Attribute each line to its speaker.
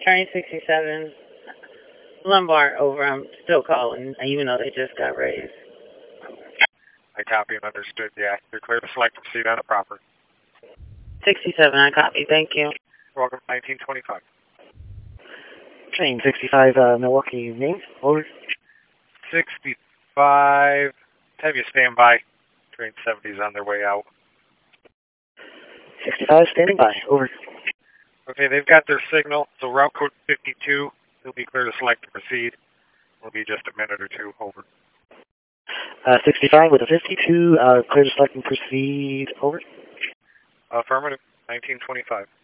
Speaker 1: Train 67, Lombard over. I'm still calling, even though they just got raised.
Speaker 2: I copy and understood. Yeah, you're clear to select and proceed on the property.
Speaker 1: 67, I copy. Thank you.
Speaker 2: Welcome, 1925.
Speaker 3: Train 65, Milwaukee, name, over.
Speaker 2: 65, have you stand by. Train 70 is on their way out.
Speaker 3: 65, standing by, over.
Speaker 2: Okay, they've got their signal, so route code 52, they'll be clear to select and proceed. It'll be just a minute or two, over.
Speaker 3: 65 with a 52, clear to select and proceed, over.
Speaker 2: Affirmative, 1925.